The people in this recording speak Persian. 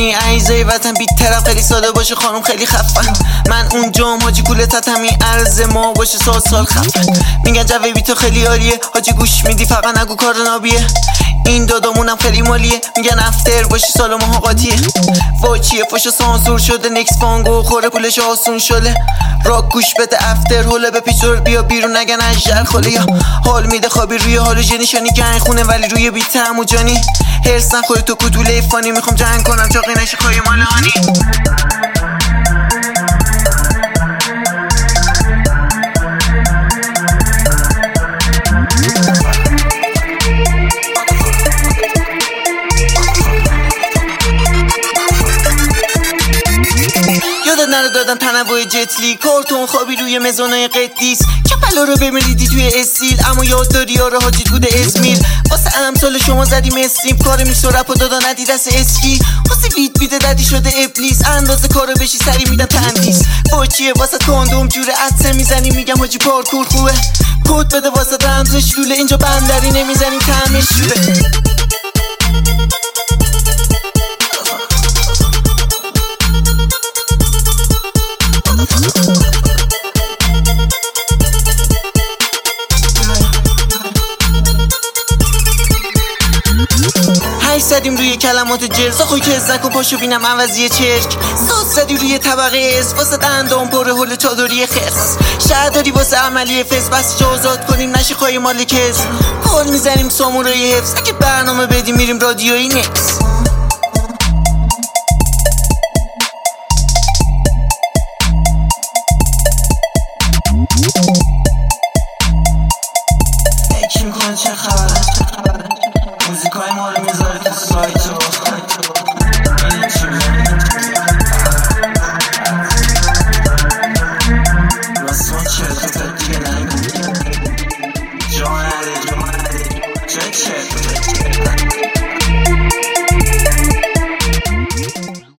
همه عیزای وطن بی طرف خیلی ساده باشه خانم خیلی خفن. من اونجام حاجی گوله تتمی عرض ما باشه سال خفن. میگن جوی بی تو خیلی عالیه حاجی گوش میدی فقط نگو کار نابیه. این دادامونم خیلی مالیه میگن افتر باشی سال ماها قاطیه. وای چیه فاشا سانسور شده نکس فانگو خوره پولش آسون شده. راک گوش بده افتر هوله به پیچور بیا بیرون نگن اجر خاله. یا حال میده خوابی روی حالو جنیشانی گنگ خونه ولی روی بی طعم و جانی. هرس نخوری تو کدوله فانی میخوام جنگ کنم چاقی نشی خواهی مال هانی. یادت نره دادم تنوع جتلی کارتون خوابی روی مزونای قدیس. چپلا رو بمیریدی توی استیل اما یاد داری یاره حاجیت بوده اسمیل. واسه امثال شما زدیم استریم کار میکس و رپ و دادا ندی دست اسکی. واسه وید بیده ددی شده ابلیس اندازه کارو بشی سری میدم تندیس. با چیه واسه کاندوم جوره عدسه میزنی میگم حاجی پارکور خوبه. کد بده واسه رمزش لوله اینجا بندری نمیزنیم طعمش شوره. زدیم روی کلمات جلسا خوی که ازنکو پاشو بینم عوضی چرک. ساز زدی روی طبقه اس واسه دندام پره هل چادری خرس. شهرداری واسه عملی فس بس جا آزاد کنیم نشی خواهی مالکز. کل میزنیم سامورای حفظ اگه برنامه بدیم میریم رادیویی نکس.